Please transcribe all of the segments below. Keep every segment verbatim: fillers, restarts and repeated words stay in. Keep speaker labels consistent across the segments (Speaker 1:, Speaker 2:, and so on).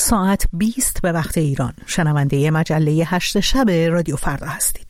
Speaker 1: ساعت بیست به وقت ایران. شنونده مجله هشت شب رادیو فردا هستید.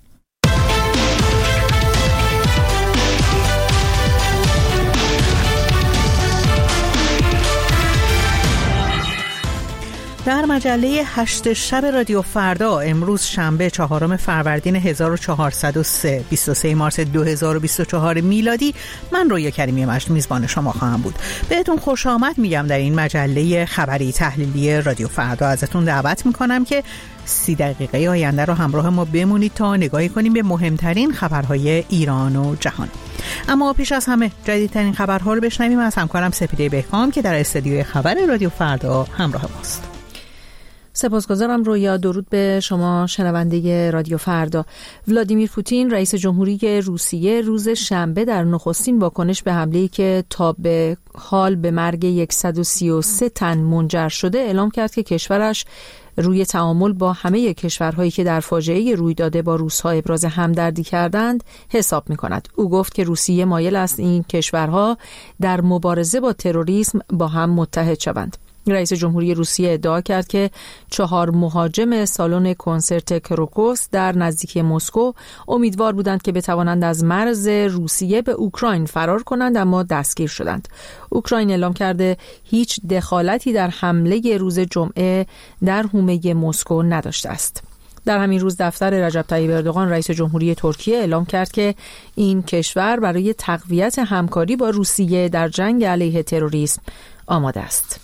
Speaker 1: در مجله هشت شب رادیو فردا امروز شنبه چهارم فروردین هزار و چهارصد و سه بیست و سه مارس دو هزار و بیست و چهار میلادی، من رویا کریمی مجد میزبان شما خواهم بود. بهتون خوش آمد میگم در این مجله خبری تحلیلی رادیو فردا. ازتون دعوت میکنم که سی دقیقه آینده رو همراه ما بمونید تا نگاهی کنیم به مهمترین خبرهای ایران و جهان. اما پیش از همه جدیدترین خبرها رو بشنویم از همکارم سپیده بهکام که در استودیوی خبر رادیو فردا همراه ماست.
Speaker 2: سپاسگزارم رویا. درود به شما شنونده رادیو فردا. ولادیمیر پوتین رئیس جمهوری روسیه روز شنبه در نخستین واکنش به حمله‌ای که تا به حال به مرگ صد و سی و سه تن منجر شده اعلام کرد که کشورش روی تعامل با همه کشورهایی که در فاجعه روی داده با روس‌ها ابراز همدردی کردند حساب می‌کند. او گفت که روسیه مایل است این کشورها در مبارزه با تروریسم با هم متحد شوند. رئیس جمهوری روسیه ادعا کرد که چهار مهاجم سالن کنسرت کروکوس در نزدیکی مسکو امیدوار بودند که بتوانند از مرز روسیه به اوکراین فرار کنند، اما دستگیر شدند. اوکراین اعلام کرده هیچ دخالتی در حمله روز جمعه در حومه مسکو نداشته است. در همین روز دفتر رجب طیب اردوغان رئیس جمهوری ترکیه اعلام کرد که این کشور برای تقویت همکاری با روسیه در جنگ علیه تروریسم آماده است.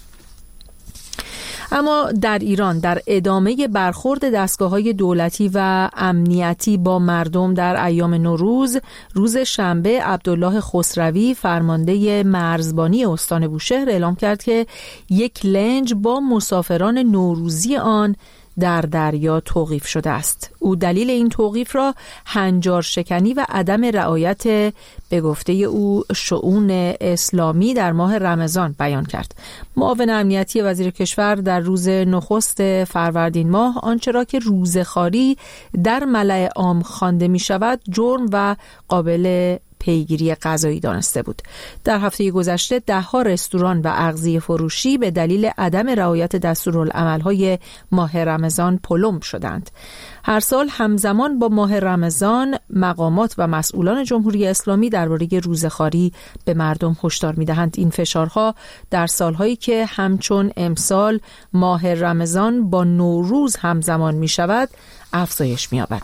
Speaker 2: اما در ایران در ادامه برخورد دستگاه‌های دولتی و امنیتی با مردم در ایام نوروز، روز شنبه عبدالله خسروی فرمانده مرزبانی استان بوشهر اعلام کرد که یک لنج با مسافران نوروزی آن در دریا توقیف شده است. او دلیل این توقیف را هنجار شکنی و عدم رعایت به گفته او شؤون اسلامی در ماه رمضان بیان کرد. معاون امنیتی وزیر کشور در روز نخست فروردین ماه آنچه را که روزخواری در ملأ عام خوانده می شود جرم و قابل پیگیری قضایی دانسته بود. در هفته گذشته ده ها رستوران و اغذیه فروشی به دلیل عدم رعایت دستورالعمل‌های ماه رمضان پلم شدند. هر سال همزمان با ماه رمضان مقامات و مسئولان جمهوری اسلامی درباره روزخواری به مردم هشدار می‌دهند. این فشارها در سالهایی که همچون امسال ماه رمضان با نوروز همزمان می‌شود افزایش می‌یابد.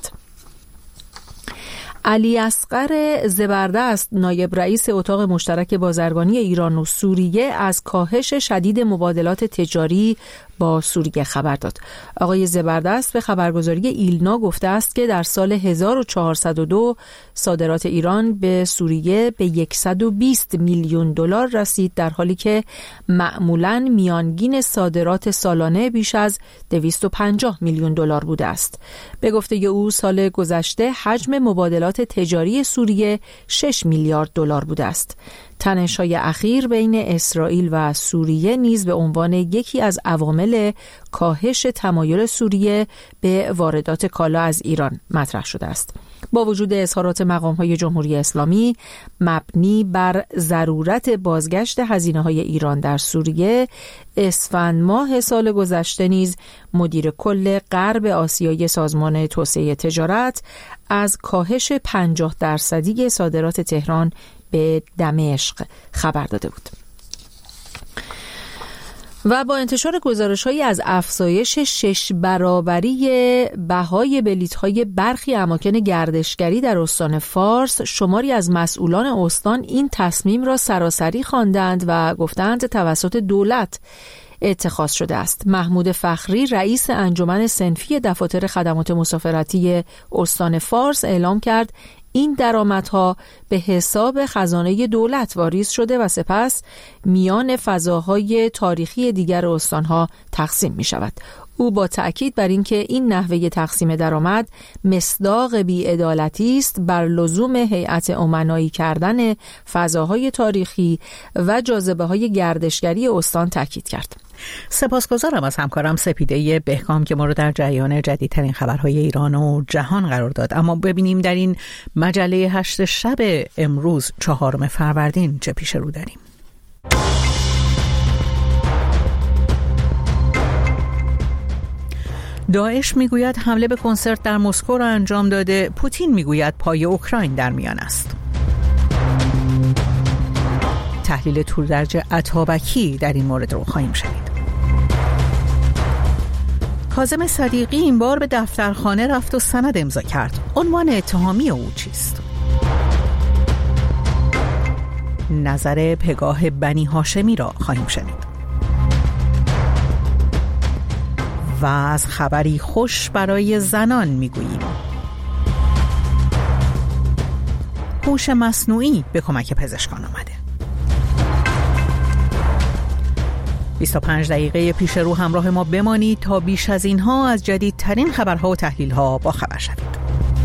Speaker 2: علی اصغر زبردست نایب رئیس اتاق مشترک بازرگانی ایران و سوریه از کاهش شدید مبادلات تجاری با سوریه خبر داد. آقای زبردست به خبرگزاری ایلنا گفته است که در سال هزار و چهارصد و دو صادرات ایران به سوریه به صد و بیست میلیون دلار رسید، در حالی که معمولاً میانگین صادرات سالانه بیش از دویست و پنجاه میلیون دلار بوده است. به گفته او سال گذشته حجم مبادلات تجاری سوریه شش میلیارد دلار بوده است. تنش‌های اخیر بین اسرائیل و سوریه نیز به عنوان یکی از عوامل کاهش تمایل سوریه به واردات کالا از ایران مطرح شده است. با وجود اظهارات مقام‌های جمهوری اسلامی مبنی بر ضرورت بازگشت هزینه‌های ایران در سوریه، اسفند ماه سال گذشته نیز مدیر کل غرب آسیایی سازمان توسعه تجارت از کاهش پنجاه درصدی صادرات تهران به دمشق خبر داده بود. و با انتشار گزارش‌هایی از افزایش شش برابری بهای بلیط‌های برخی اماکن گردشگری در استان فارس، شماری از مسئولان استان این تصمیم را سراسری خواندند و گفتند توسط دولت اتخاذ شده است. محمود فخری رئیس انجمن صنفی دفاتر خدمات مسافرتی استان فارس اعلام کرد این درآمدها به حساب خزانه دولت واریز شده و سپس میان فضاهای تاریخی دیگر استانها تقسیم می شود. او با تأکید بر اینکه این نحوه تقسیم درآمد مصداق بی‌عدالتی است بر لزوم هیئت امنایی کردن فضاهای تاریخی و جاذبه‌های گردشگری استان تأکید کرد.
Speaker 1: سپاسگزارم از همکارم سپیده بهکام که ما رو در جریان جدیدترین خبرهای ایران و جهان قرار داد. اما ببینیم در این مجله هشت شب امروز چهارم فروردین چه پیش رو داریم. داعش میگوید حمله به کنسرت در مسکو را انجام داده، پوتین میگوید پای اوکراین در میان است. تحلیل تورجه عطابکی در این مورد رو خواهیم شنید. کاظم صدیقی این بار به دفترخانه رفت و سند امضا کرد. عنوان اتهامی او چیست؟ نظر پگاه بنی هاشمی را خواهیم شنید. و از خبری خوش برای زنان میگوییم. هوش مصنوعی به کمک پزشکان آمده. بیست و پنج دقیقه پیش رو همراه ما بمانید تا بیش از اینها از جدیدترین خبرها و تحلیل‌ها با خبر شوید.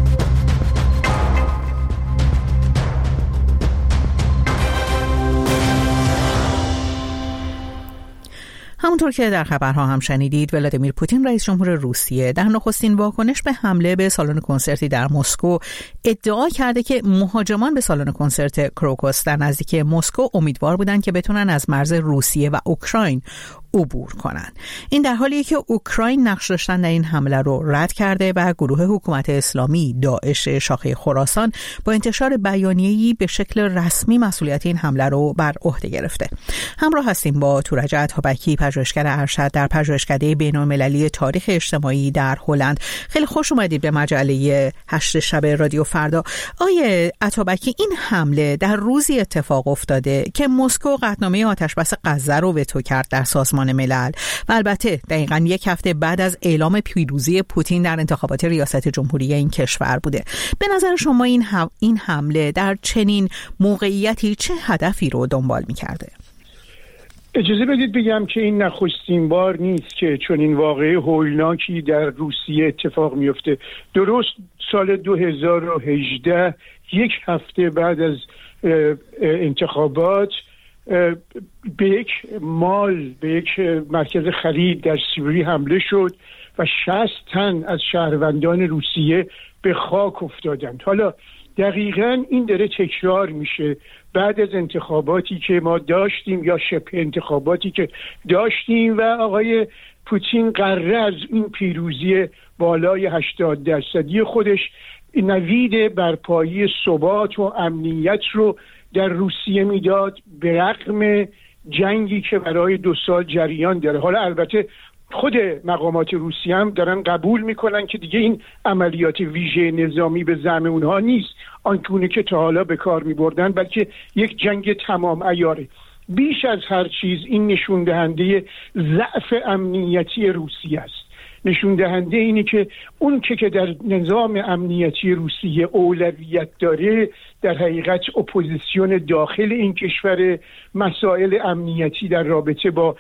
Speaker 1: همونطور که در خبرها هم شنیدید، ولادیمیر پوتین رئیس جمهور روسیه در نخستین واکنش به حمله به سالن کنسرتی در مسکو ادعا کرده که مهاجمان به سالن کنسرت کروکوس در نزدیکی مسکو امیدوار بودند که بتونن از مرز روسیه و اوکراین عبور کنند. این در حالیه که اوکراین نقش داشتن در این حمله رو رد کرده و گروه حکومت اسلامی داعش شاخه خراسان با انتشار بیانیه‌ای به شکل رسمی مسئولیت این حمله رو بر عهده گرفته. همراه هستیم با تورج عطابکی، پژوهشگر ارشد در پژوهشکده بین‌المللی تاریخ اجتماعی در هلند. خیلی خوش اومدید به مجله هشت شب رادیو فردا. آیه عطابکی، این حمله در روزی اتفاق افتاده که مسکو قطعنامه آتشبس غزه رو وتو کرد در سازمان ملل و البته دقیقاً یک هفته بعد از اعلام پیروزی پوتین در انتخابات ریاست جمهوری این کشور بوده. به نظر شما این این حمله در چنین موقعیتی چه هدفی رو دنبال می‌کرده؟
Speaker 3: اجازه بدید بگم که این نخستین بار نیست که چنین واقعه هولناکی در روسیه اتفاق میفته. درست سال دو هزار و هجده، یک هفته بعد از انتخابات، به یک مال، به یک مرکز خرید در سیبری حمله شد و شصت تن از شهروندان روسیه به خاک افتادند. حالا دقیقاً این داره تکرار میشه بعد از انتخاباتی که ما داشتیم یا شبه انتخاباتی که داشتیم و آقای پوتین قراره از این پیروزی بالای هشتاد درصدی خودش نوید برپایی ثبات و امنیت رو در روسیه میداد، به رغم جنگی که برای دو سال جریان داره. حالا البته خود مقامات روسیه هم دارن قبول میکنن که دیگه این عملیات ویژه نظامی به زعم اونها نیست آنگونه که تا حالا به کار میبردن، بلکه یک جنگ تمام عیاره. بیش از هر چیز این نشون دهنده ضعف امنیتی روسیه است. نشون دهنده اینه که اون که که در نظام امنیتی روسیه اولویت داره در حقیقت اپوزیسیون داخل این کشور، مسائل امنیتی در رابطه با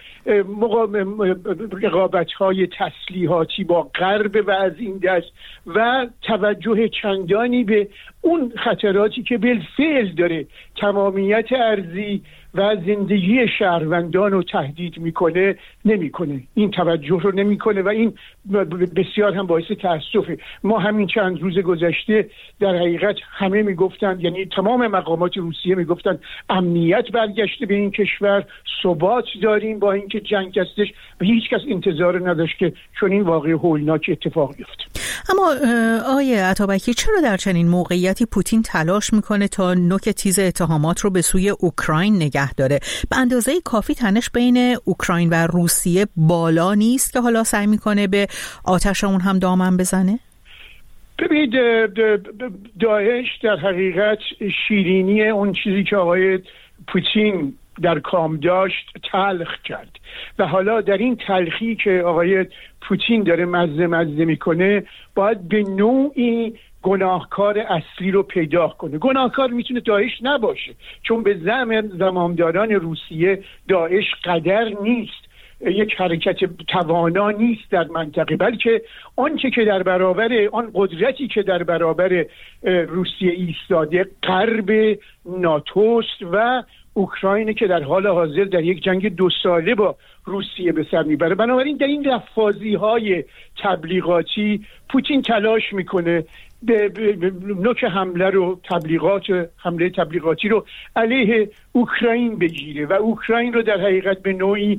Speaker 3: رقابت‌های تسلیحاتی با غرب و از این دست و توجه چندانی به اون خطراتی که بالفعل داره تمامیت ارضی و زندگی شهروندان رو تهدید میکنه نمیکنه. این توجه رو نمیکنه و این بسیار هم باعث تأسفه. ما همین چند روز گذشته در حقیقت همه میگفتن، یعنی تمام مقامات روسیه میگفتن امنیت برگشته به این کشور، ثبات داریم با اینکه جنگ هستش و هیچ کس انتظار نداشت که چون این واقعه هولناک اتفاق بیفته.
Speaker 1: اما آیه عطابکی، چرا در چنین موقعیتی پوتین تلاش میکنه تا نوک تیز اتهامات رو به سوی اوکراین نگه داره؟ به اندازه کافی تنش بین اوکراین و روسیه بالا نیست که حالا سعی میکنه به آتش اون هم دامن بزنه؟
Speaker 3: ببینید، داعش در حقیقت شیرینی اون چیزی که آقای پوتین در کام داشت تلخ کرد و حالا در این تلخی که آقای پوتین داره مزه مزه میکنه باید به نوعی گناهکار اصلی رو پیدا کنه. گناهکار میتونه داعش نباشه، چون به زعم زمامداران روسیه داعش قدر نیست، یک حرکت توانا نیست در منطقه، بلکه آنچه که در برابر آن قدرتی که در برابر روسیه ایستاده غرب، ناتوست و اوکراینی که در حال حاضر در یک جنگ دو ساله با روسیه به سر میبره. بنابراین در این رفاضی های تبلیغاتی پوتین تلاش میکنه به, به, به نوک حمله رو تبلیغات حمله تبلیغاتی رو علیه اوکراین بگیره و اوکراین رو در حقیقت به نوعی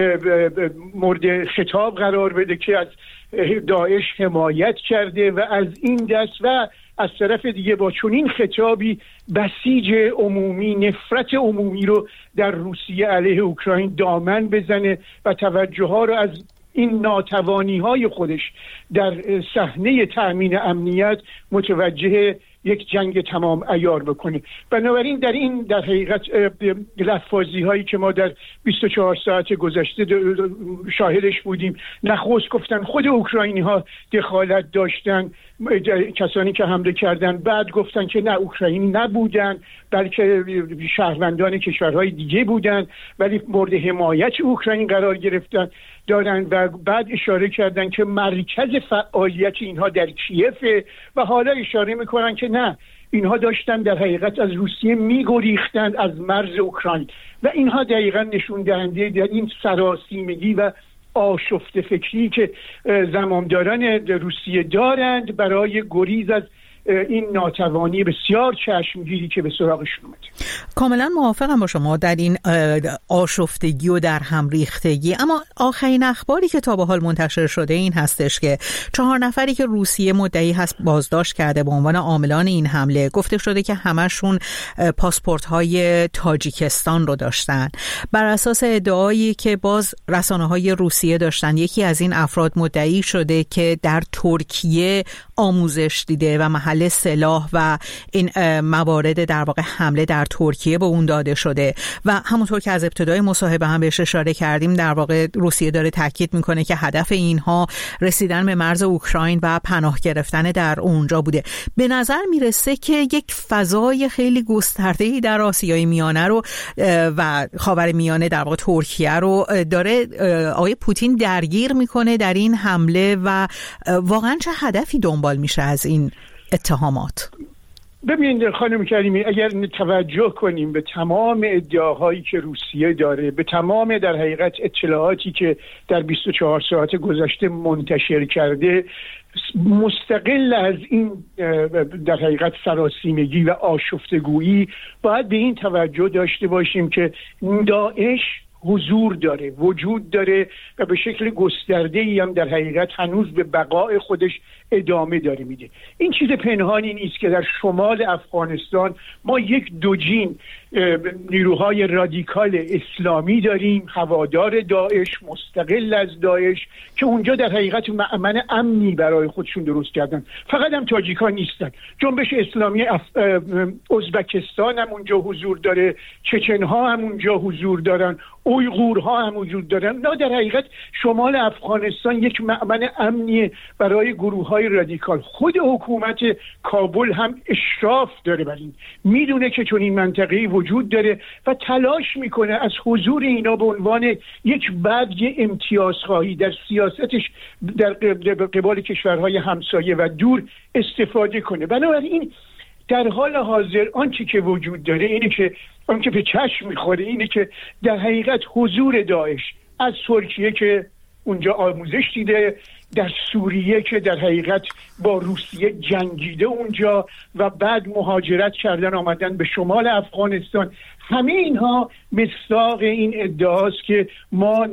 Speaker 3: مورد خطاب قرار بده که از داعش حمایت کرده و از این دست و از طرف دیگه با چنین خطابی بسیج عمومی، نفرت عمومی رو در روسیه علیه اوکراین دامن بزنه و توجه ها رو از این ناتوانی های خودش در صحنه تأمین امنیت متوجه یک جنگ تمام عیار بکنه. بنابراین در این در حقیقت لفاظی هایی که ما در بیست و چهار ساعت گذشته شاهدش بودیم، نخست گفتن خود اوکراینی ها دخالت داشتن، کسانی که حمله کردن، بعد گفتن که نه اوکراینی نبودن بلکه شهروندان کشورهای دیگه بودن ولی مورد حمایت اوکراین قرار گرفتن دارن و بعد اشاره کردن که مرکز فعالیت اینها در کیفه و حالا اشاره میکنن که نه اینها داشتن در حقیقت از روسیه میگریختن از مرز اوکراین و اینها دقیقا نشون دهنده در این سراسیمگی و آشفته فکری که زمامداران روسیه دارند برای گریز از این ناتوانی بسیار چشمگیری که به سراغشون اومده.
Speaker 1: کاملا موافقم با شما در این آشفتگی و در هم ریختگی، اما آخرین اخباری که تا به حال منتشر شده این هستش که چهار نفری که روسیه مدعی هست بازداشت کرده به عنوان عاملان این حمله، گفته شده که همشون پاسپورت های تاجیکستان رو داشتن. بر اساس ادعایی که باز رسانه های روسیه داشتن، یکی از این افراد مدعی شده که در ترکیه آموزش دیده و محل سلاح و این موارد در واقع حمله در ترکیه به اون داده شده و همونطور که از ابتدای مصاحبه هم بهش اشاره کردیم در واقع روسیه داره تاکید میکنه که هدف اینها رسیدن به مرز اوکراین و پناه گرفتن در اونجا بوده. به نظر میرسه که یک فضای خیلی گسترده‌ای در آسیای میانه رو و خاور میانه در واقع ترکیه رو داره آقای پوتین درگیر میکنه در این حمله و واقعا چه هدفی دنبال میشه از این اتهامات؟
Speaker 3: ببینید خانم کریمی، اگر توجه کنیم به تمام ادعاهایی که روسیه داره، به تمام در حقیقت اطلاعاتی که در بیست و چهار ساعت گذشته منتشر کرده، مستقل از این در حقیقت سراسیمگی و آشفتگویی باید به این توجه داشته باشیم که داعش حضور داره، وجود داره و به شکل گسترده‌ای هم در حقیقت هنوز به بقای خودش ادامه داره میده. این چیز پنهانی نیست که در شمال افغانستان ما یک دوجین نیروهای رادیکال اسلامی داریم، هوادار داعش، مستقل از داعش، که اونجا در حقیقت مأمن امنی برای خودشون درست کردن. فقط هم تاجیکان نیستن، جنبش اسلامی اف... ازبکستان هم اونجا حضور داره، چچنها هم اونجا حضور دارن، اویغورها هم وجود دارن. نه، در حقیقت شمال افغانستان یک مأمن امنی برای گروه‌های رادیکال. خود حکومت کابل هم اشراف داره بر این، میدونه که چون این منطقه‌ای وجود داره و تلاش میکنه از حضور اینا به عنوان یک برگ امتیازخواهی در سیاستش در قبال کشورهای همسایه و دور استفاده کنه. بنابراین در حال حاضر آنچه که وجود داره اینه که آنچه به چشم میخوره اینه که در حقیقت حضور داعش از ترکیه که اونجا آموزش دیده، در سوریه که در حقیقت با روسیه جنگیده اونجا و بعد مهاجرت کردن آمدن به شمال افغانستان، همه اینها مصداق این ادعاست که ما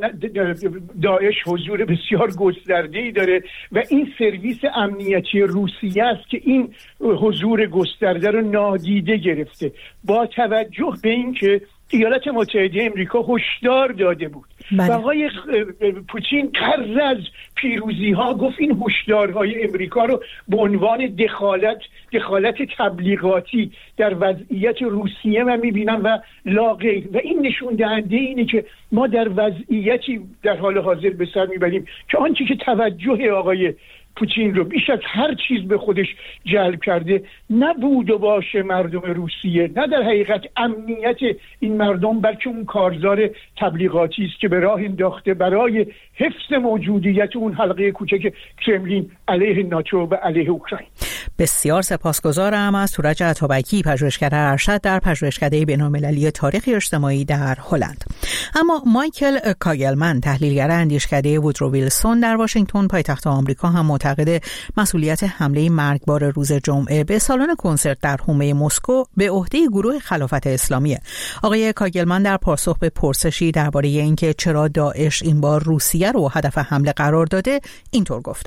Speaker 3: داعش حضور بسیار گسترده‌ای داره و این سرویس امنیتی روسیه است که این حضور گسترده رو نادیده گرفته، با توجه به این که ایالات متحده امریکا هشدار داده بود. و آقای پوتین قرض از پیروزی ها گفت این هشدارهای امریکا رو به عنوان دخالت دخالت تبلیغاتی در وضعیت روسیه من میبینم و لا غیر. و این نشون دهنده اینه که ما در وضعیتی در حال حاضر به سر میبریم که آنچه که توجه آقای پوتین رو بیش از هر چیز به خودش جلب کرده نبود و باشه مردم روسیه، نه در حقیقت امنیت این مردم، بلکه اون کارزار تبلیغاتی است که به راه انداخته برای حفظ موجودیت اون حلقه کوچک کرملین علیه ناتو و علیه اوکراین.
Speaker 1: بسیار سپاسگزارم از تورج عطابکی، پژوهشگر ارشد در پژوهشکده بین‌المللی تاریخ اجتماعی در هلند. اما مایکل کاگلمن، تحلیلگر اندیشکده وودرو ویلسون در واشنگتن پایتخت آمریکا، هم معتقد مسئولیت حمله مرگبار روز جمعه به سالن کنسرت در حومه مسکو به عهده گروه خلافت اسلامیه. آقای کاگلمن در پاسخ به پرسشی درباره اینکه چرا داعش این بار روسیه رو هدف حمله قرار داده، اینطور گفته: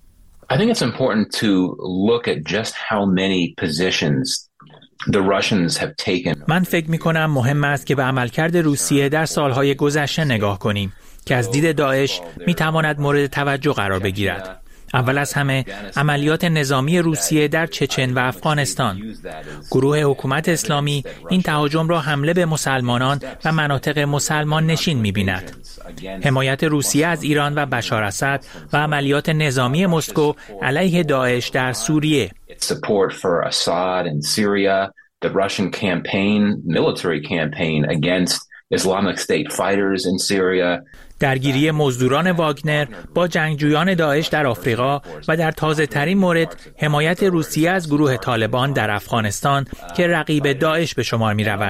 Speaker 4: I think it's important to look at just how many positions the Russians have taken.
Speaker 5: من فکر می‌کنم مهم است که به عملکرد روسیه در سالهای گذشته نگاه کنیم که از دید داعش می‌تواند مورد توجه قرار بگیرد. اول از همه عملیات نظامی روسیه در چچن و افغانستان. گروه حکومت اسلامی این تهاجم را حمله به مسلمانان و مناطق مسلمان نشین می‌بیند. حمایت روسیه از ایران و بشار اسد و عملیات نظامی مسکو علیه داعش در سوریه.
Speaker 4: Support for Assad in Syria, the Russian campaign, military campaign against Islamic State fighters in Syria.
Speaker 5: درگیری مزدوران واگنر با جنگجویان داعش در آفریقا و در تازه ترین مورد حمایت روسیه از گروه طالبان در افغانستان که رقیب داعش به شمار می رود.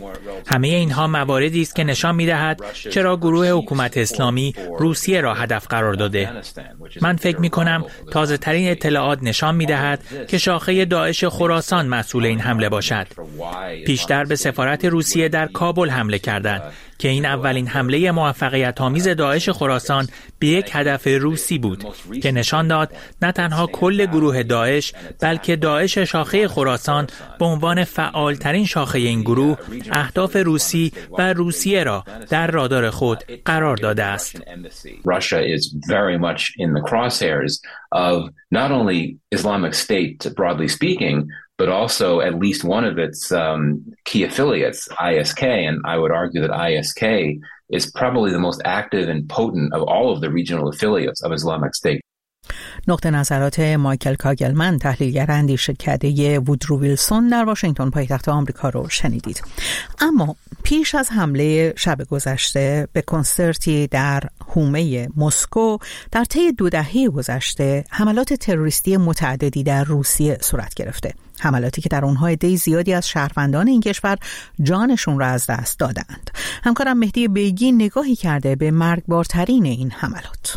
Speaker 5: همه اینها مواردی است که نشان می دهد چرا گروه حکومت اسلامی روسیه را هدف قرار داده. من فکر می کنم تازه ترین اطلاعات نشان می دهد که شاخه داعش خراسان مسئول این حمله باشد. پیشتر به سفارت روسیه در کابل حمله کردند که این اولین حمله موفقیت آمیز داعش خراسان به یک هدف روسی بود که نشان داد نه تنها کل گروه داعش بلکه داعش شاخه خراسان به عنوان فعالترین شاخه این گروه اهداف روسی و روسیه را در رادار خود قرار داده است.
Speaker 4: Russia is very much in the crosshairs of not only Islamic State broadly speaking, but also at least one of its um, key affiliates, I S K, and I would argue that I S K is probably the most active and potent of all of the regional affiliates of Islamic State.
Speaker 1: نقطه نظرات مایکل کاگلمن، تحلیلگر اندیشکده وودرو ویلسون در واشنگتن پایتخت آمریکا رو شنیدید. اما پیش از حمله شب گذشته به کنسرتی در حومه مسکو، در طی دو دهه گذشته حملات تروریستی متعددی در روسیه صورت گرفته. حملاتی که در اونها عده زیادی از شهروندان این کشور جانشون را از دست دادند. همکارم مهدی بیگی نگاهی کرده به مرگبارترین این حملات.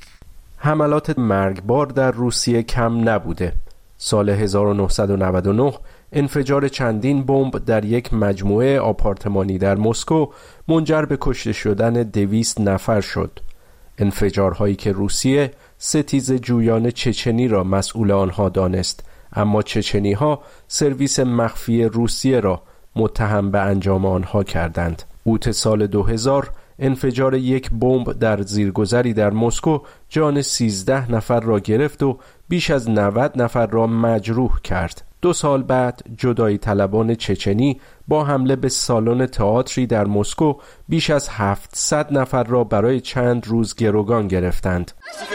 Speaker 6: حملات مرگبار در روسیه کم نبوده. سال هزار و نهصد و نود و نه انفجار چندین بمب در یک مجموعه آپارتمانی در مسکو منجر به کشته شدن دویست نفر شد. انفجارهایی که روسیه ستیز جویان چچنی را مسئول آنها دانست، اما چچنی ها سرویس مخفی روسیه را متهم به انجام آنها کردند. اوت سال دو هزار انفجار یک بمب در زیرگذری در مسکو جان سیزده نفر را گرفت و بیش از نود نفر را مجروح کرد. دو سال بعد جدایی طلبان چچنی با حمله به سالن تئاتری در مسکو بیش از هفتصد نفر را برای چند روز گروگان گرفتند.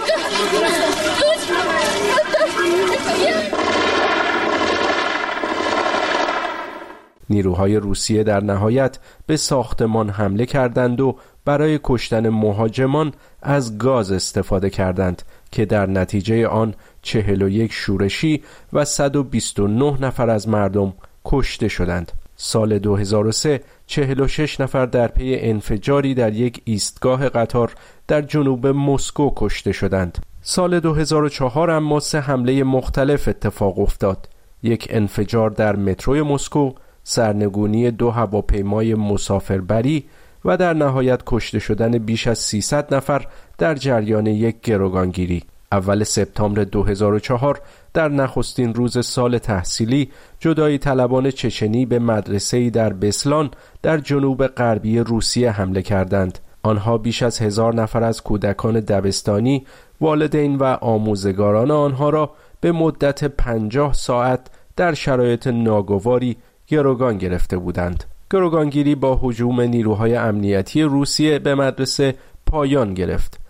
Speaker 6: نیروهای روسیه در نهایت به ساختمان حمله کردند و برای کشتن مهاجمان از گاز استفاده کردند که در نتیجه آن چهل و یک شورشی و صد و بیست و نه نفر از مردم کشته شدند. سال دو هزار و سه چهل و شش نفر در پی انفجاری در یک ایستگاه قطار در جنوب مسکو کشته شدند. سال دو هزار و چهار اما سه حمله مختلف اتفاق افتاد. یک انفجار در مترو مسکو، سرنگونی دو هواپیمای مسافربری و در نهایت کشته شدن بیش از سیصد نفر در جریان یک گروگانگیری. اول سپتامبر دو هزار و چهار در نخستین روز سال تحصیلی جدایی طلبان چچنی به مدرسه‌ای در بسلان در جنوب غربی روسیه حمله کردند. آنها بیش از هزار نفر از کودکان دبستانی، والدین و آموزگاران آنها را به مدت پنجاه ساعت در شرایط ناگواری گروگان گرفته بودند. گروگانگیری با هجوم نیروهای امنیتی روسیه به مدرسه پایان گرفت.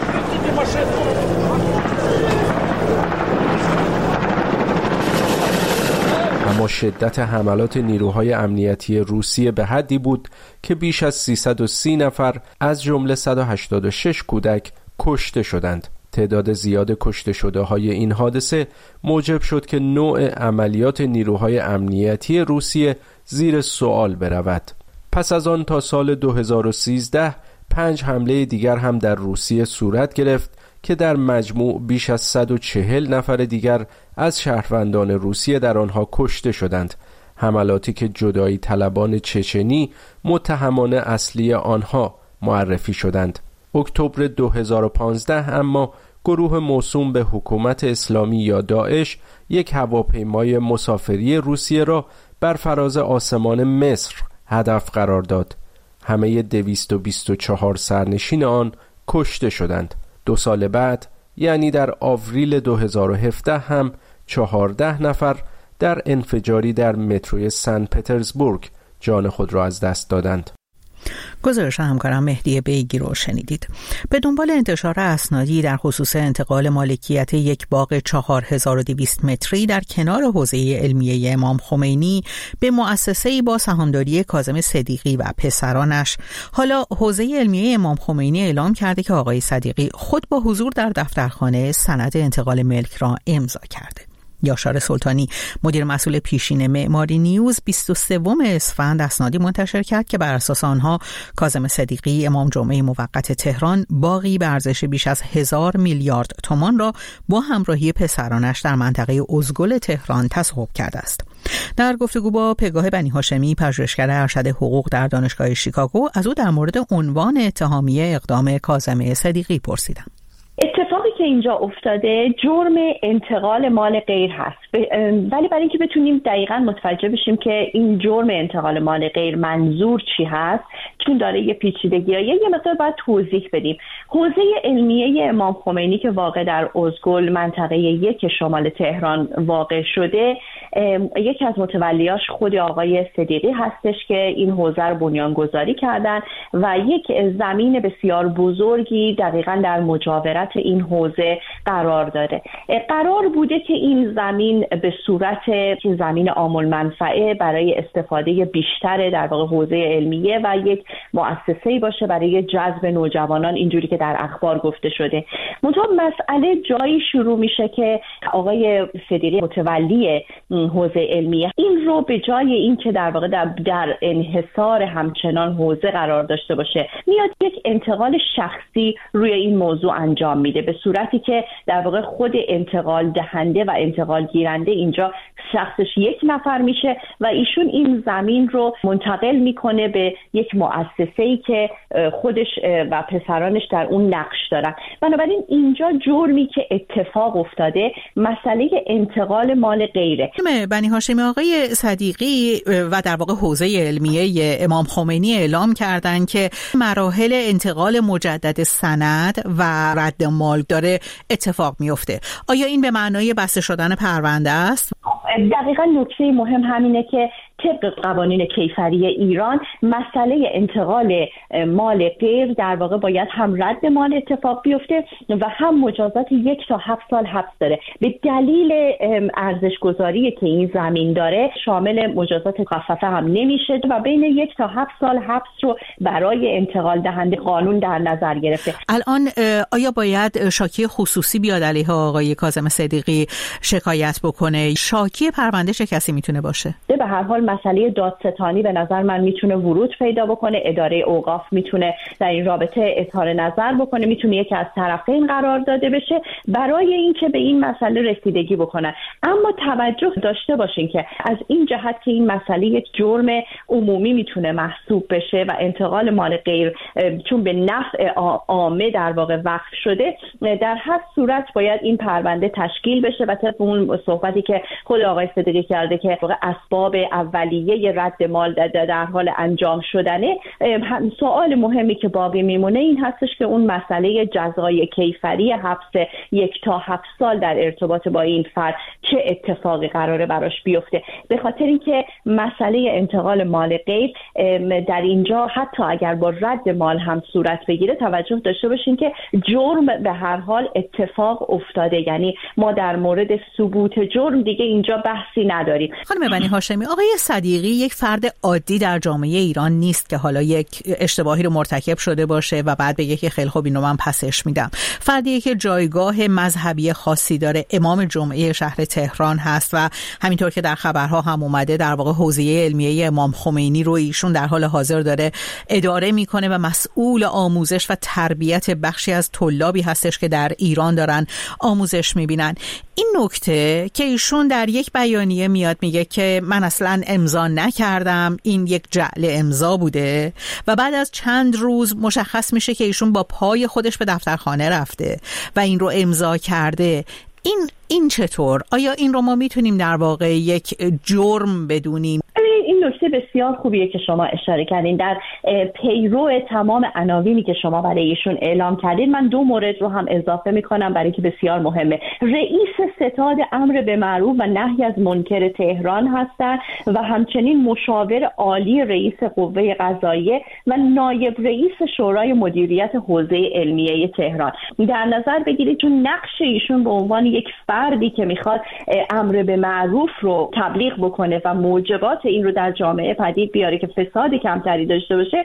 Speaker 6: اما شدت حملات نیروهای امنیتی روسیه به حدی بود که بیش از سیصد و سی نفر از جمله صد و هشتاد و شش کودک کشته شدند. تعداد زیاد کشته شده های این حادثه موجب شد که نوع عملیات نیروهای امنیتی روسیه زیر سوال برود. پس از آن تا سال دو هزار و سیزده پنج حمله دیگر هم در روسیه صورت گرفت که در مجموع بیش از صد و چهل نفر دیگر از شهروندان روسیه در آنها کشته شدند. حملاتی که جدایی طلبان چچنی متهمان اصلی آنها معرفی شدند. اکتبر دو هزار و پانزده اما گروه موسوم به حکومت اسلامی یا داعش یک هواپیمای مسافری روسیه را بر فراز آسمان مصر هدف قرار داد. همه دویست و بیست و چهار سرنشین آن کشته شدند. دو سال بعد یعنی در آوریل دو هزار و هفده هم چهارده نفر در انفجاری در متروی سن پترزبورگ جان خود را از دست دادند.
Speaker 1: گزارش همکارم مهدی بیگی رو شنیدید. به دنبال انتشار اسنادی در خصوص انتقال مالکیت یک باغ چهار هزار و دویست متری در کنار حوزه علمیه امام خمینی به مؤسسه‌ای با سهامداری کاظم صدیقی و پسرانش، حالا حوزه علمیه امام خمینی اعلام کرده که آقای صدیقی خود با حضور در دفترخانه سند انتقال ملک را امضا کرده. یاشار سلطانی، مدیر مسئول پیشین معماری نیوز، بیست و سوم اسفند اسنادی منتشر کرد که بر اساس آنها کاظم صدیقی امام جمعه موقت تهران باغی به ارزش بیش از هزار میلیارد تومان را با همراهی پسرانش در منطقه ازگل تهران تصاحب کرده است. در گفتگو با پگاه بنی هاشمی، پژوهشگر ارشد حقوق در دانشگاه شیکاگو، از او در مورد عنوان اتهامیه اقدام کاظم صدیقی پرسیدم.
Speaker 7: اتفاقی که اینجا افتاده جرم انتقال مال غیر هست، ولی برای اینکه بتونیم دقیقاً متوجه بشیم که این جرم انتقال مال غیر منظور چی هست، چون داره یه پیچیدگی‌های، یه مقدار باید توضیح بدیم. حوزه علمیه امام خمینی که واقع در ازگل منطقه یک شمال تهران واقع شده، یکی از متولیاش خود آقای صدیقی هستش که این حوزه رو بنیانگذاری کردن و یک زمین بسیار بزرگی دقیقاً در مجاورت این حوزه قرار داره. قرار بوده که این زمین به صورت زمین عام المنفعه برای استفاده بیشتر در واقع حوزه علمیه و یک مؤسسه‌ای باشه برای جذب نوجوانان، اینجوری که در اخبار گفته شده. منتها مسئله جایی شروع میشه که آقای صدیقی متولی حوزه علمیه این رو به جای این که در واقع در, در انحصار همچنان حوزه قرار داشته باشه، میاد یک انتقال شخصی روی این موضوع انجام میده، به صورتی که در واقع خود انتقال دهنده و انتقال گیرنده اینجا شخصش یک نفر میشه و ایشون این زمین رو منتقل میکنه به یک مؤسسه‌ای که خودش و پسرانش در اون نقش دارن. بنابراین اینجا جرمی که اتفاق افتاده مسئله انتقال مال غیره.
Speaker 1: بنی هاشمی، آقای صدیقی و در واقع حوزه علمیه امام خمینی اعلام کردن که مراحل انتقال مجدد سند و رد مال داره اتفاق میفته. آیا این به معنای بسته شدن پرونده است؟
Speaker 7: دقیقاً نکته مهم همینه که طبق قوانین کیفری ایران مسئله انتقال مال غیر در واقع باید هم رد مال اتفاق بیفته و هم مجازات یک تا هفت سال حبس داره. به دلیل ارزش گذاری که این زمین داره شامل مجازات مخففه هم نمیشه و بین یک تا هفت سال حبس رو برای انتقال دهنده قانون در نظر گرفته.
Speaker 1: الان آیا باید شاکی خصوصی بیاد علیه آقای کاظم صدیقی شکایت بکنه؟ شاکی پرونده چه کسی میتونه باشه؟
Speaker 7: به هر حال مسئله دادستانی به نظر من میتونه ورود پیدا بکنه، اداره اوقاف میتونه در این رابطه اظهار نظر بکنه، میتونه یکی از طرفین قرار داده بشه برای اینکه به این مسئله رسیدگی بکنن. اما توجه داشته باشین که از این جهت که این مسئله یک جرم عمومی میتونه محسوب بشه و انتقال مال غیر چون به نفع عامه در واقع وقف شده، در هر صورت باید این پرونده تشکیل بشه و طبق اون صحبتی که خود آقای صدیقی کرده که اسباب اولیه رد مال در حال انجام شدنه. سوال مهمی که باقی میمونه این هستش که اون مسئله جزای کیفری حبس یک تا هفت سال در ارتباط با این فرد چه اتفاقی قراره براش بیفته. به خاطر اینکه مسئله انتقال مال غیر در اینجا حتی اگر با رد مال هم صورت بگیره توجه داشته باشین که جرم به هر حال اتفاق افتاده، یعنی ما در مورد ثبوت جرم دیگه اینجا بحثی نداریم.
Speaker 1: خانم بنی هاشمی، آقای صدیقی یک فرد عادی در جامعه ایران نیست که حالا یک اشتباهی رو مرتکب شده باشه و بعد بگه که خیلی خوب اینو من پسش میدم. فردیه که جایگاه مذهبی خاصی داره، امام جمعه شهر تهران هست و همینطور که در خبرها هم اومده در واقع حوزه علمیه امام خمینی رو ایشون در حال حاضر داره اداره میکنه و مسئول آموزش و تربیت بخشی از طلابی هستش که در ایران دارن آموزش میبینن. این نکته که ایشون در یک بیانیه میاد میگه که من اصلا امضا نکردم، این یک جعل امضا بوده و بعد از چند روز مشخص میشه که ایشون با پای خودش به دفترخانه رفته و این رو امضا کرده. این این چطور؟ آیا این رو ما میتونیم در واقع یک جرم بدونیم؟
Speaker 7: این نکته بسیار خوبیه که شما اشاره کردین. در پیرو تمام عناوینی که شما برای ایشون اعلام کردین من دو مورد رو هم اضافه میکنم برای که بسیار مهمه. رئیس ستاد امر به معروف و نهی از منکر تهران هستن و همچنین مشاور عالی رئیس قوه قضاییه و نایب رئیس شورای مدیریت حوزه علمیه تهران. در نظر بگیرید چون نقش ایشون به عنوان یک فردی که میخواد امر به معروف رو تبلیغ بکنه و موجبات این رو در جامعه پدید بیاره که فساد کمتری داشته باشه،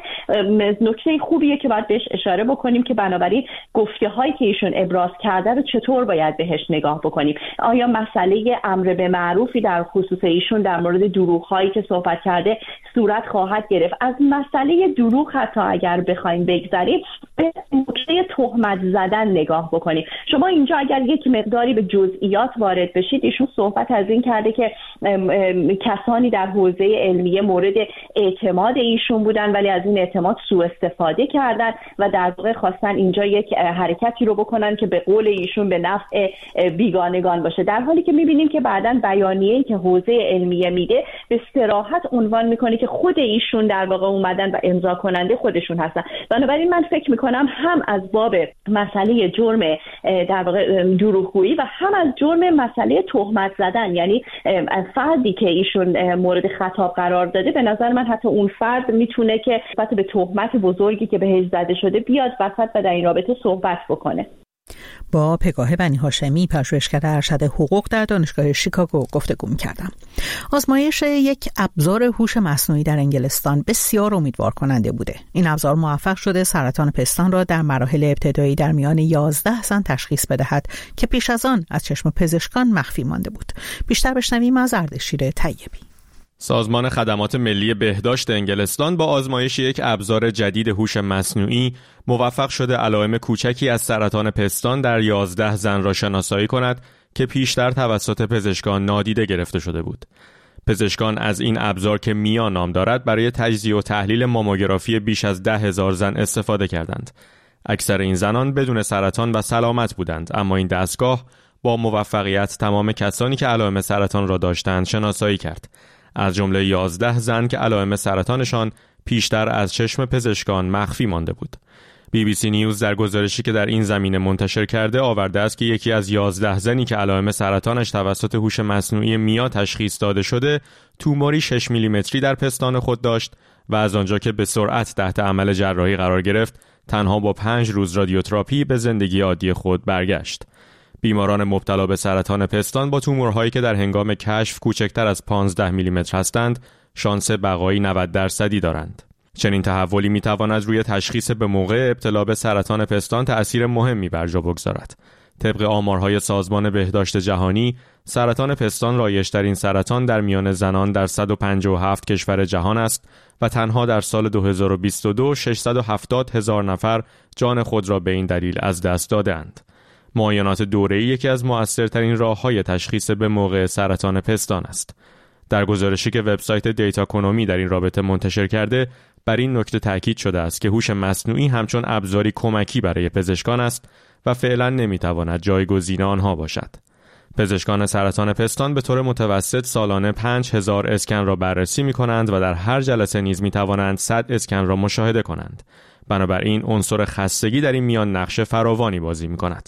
Speaker 7: نکته خوبیه که باید بهش اشاره بکنیم که بنابراین گفته هایی که ایشون ابراز کرده رو چطور باید بهش نگاه بکنیم. آیا مسئله امر به معروفی در خصوص ایشون در مورد دروغ هایی که صحبت کرده صورت خواهد گرفت؟ از مسئله دروغ حتی اگر بخوایم بگذریم به نکته تهمت زدن نگاه بکنیم. شما اینجا اگر یک مقداری به جزئیات وارد بشید، ایشون صحبت از این کرده که کسانی در حوزه علمیه مورد اعتماد ایشون بودن ولی از این اعتماد سوء استفاده کردن و در واقع خواستن اینجا یک حرکتی رو بکنن که به قول ایشون به نفع بیگانگان باشه، در حالی که میبینیم که بعداً بیانیه‌ای که حوزه علمیه میده به صراحت عنوان میکنه که خود ایشون در واقع اومدن و امضا کننده خودشون هستن. بنابراین من فکر میکنم هم از باب مسئله جرم در واقع دروغگویی و هم از جرم مسئله تهمت زدن، یعنی فردی که ایشون مورد خطاب قرار داده، به نظر من حتی اون فرد میتونه که نسبت به تهمت بزرگی که بهش زده شده بیاد وسط و در این رابطه صحبت بکنه.
Speaker 1: با پگاه بنی هاشمی، پژوهشگر ارشد حقوق در دانشگاه شیکاگو گفتگو می‌کردم. آزمایش یک ابزار هوش مصنوعی در انگلستان بسیار امیدوار کننده بوده. این ابزار موفق شده سرطان پستان را در مراحل ابتدایی در میان یازده زن تشخیص بدهد که پیش از آن از چشم پزشکان مخفی مانده بود. بیشتر بشنویم از اردشیر طیبی.
Speaker 8: سازمان خدمات ملی بهداشت انگلستان با آزمایش یک ابزار جدید هوش مصنوعی موفق شده علائم کوچکی از سرطان پستان در یازده زن را شناسایی کند که پیشتر توسط پزشکان نادیده گرفته شده بود. پزشکان از این ابزار که میا نام دارد برای تجزیه و تحلیل ماموگرافی بیش از ده هزار زن استفاده کردند. اکثر این زنان بدون سرطان و سلامت بودند، اما این دستگاه با موفقیت تمام کسانی که علائم سرطان را داشتند شناسایی کرد، از جمله یازده زن که علائم سرطانشان پیشتر از چشم پزشکان مخفی مانده بود. بی بی سی نیوز در گزارشی که در این زمینه منتشر کرده آورده است که یکی از یازده زنی که علائم سرطانش توسط هوش مصنوعی میا تشخیص داده شده، توموری شش میلیمتری در پستان خود داشت و از آنجا که به سرعت تحت عمل جراحی قرار گرفت، تنها با پنج روز رادیوتراپی به زندگی عادی خود برگشت. بیماران مبتلا به سرطان پستان با تومورهایی که در هنگام کشف کوچکتر از پانزده میلیمتر هستند، شانس بقایی نود درصدی دارند. چنین تحولی میتواند روی تشخیص به موقع ابتلا به سرطان پستان تأثیر مهمی بر جا بگذارد. طبق آمارهای سازمان بهداشت جهانی، سرطان پستان رایج‌ترین سرطان در میان زنان در صد و پنجاه و هفت کشور جهان است و تنها در سال دو هزار و بیست و دو ششصد و هفتاد هزار نفر جان خود را به این دلیل از دست دادند. معاینات دوره‌ای یکی از مؤثرترین راه‌های تشخیص به موقع سرطان پستان است. در گزارشی که وبسایت دیتاکونومی در این رابطه منتشر کرده، بر این نکته تاکید شده است که هوش مصنوعی همچون ابزاری کمکی برای پزشکان است و فعلا نمیتواند جایگزین آنها باشد. پزشکان سرطان پستان به طور متوسط سالانه پنج هزار اسکن را بررسی می‌کنند و در هر جلسه نیز می‌توانند صد اسکن را مشاهده کنند. بنابراین عنصر خستگی در این میان نقش فراوانی بازی می‌کند.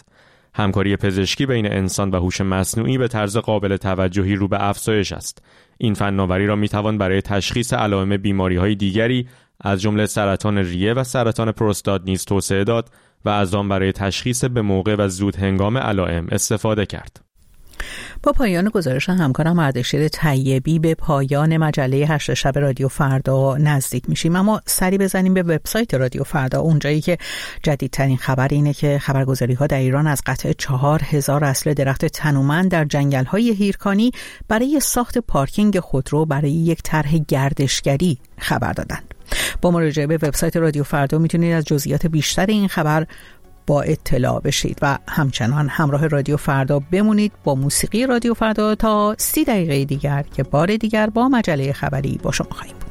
Speaker 8: همکاری پزشکی بین انسان و هوش مصنوعی به طرز قابل توجهی رو به افزایش است. این فناوری را میتوان برای تشخیص علائم بیماری‌های دیگری از جمله سرطان ریه و سرطان پروستات نیز توسعه داد و از آن برای تشخیص به موقع و زود هنگام علائم استفاده کرد.
Speaker 1: با پایان گزارش همکارم اردشیر طیبی به پایان مجله هشت شب رادیو فردا نزدیک میشیم، اما سری بزنیم به وبسایت رادیو فردا، اونجایی که جدیدترین خبر اینه که خبرگزاری ها در ایران از قطع چهار هزار اصل درخت تنومند در جنگل های هیرکانی برای ساخت پارکینگ خودرو برای یک طرح گردشگری خبر دادند. با مراجعه به وبسایت رادیو فردا میتونید از جزئیات بیشتر این خبر با اطلاع بشید و همچنان همراه رادیو فردا بمونید با موسیقی رادیو فردا تا سی دقیقه دیگر که بار دیگر با مجله خبری با شما خواهیم بود.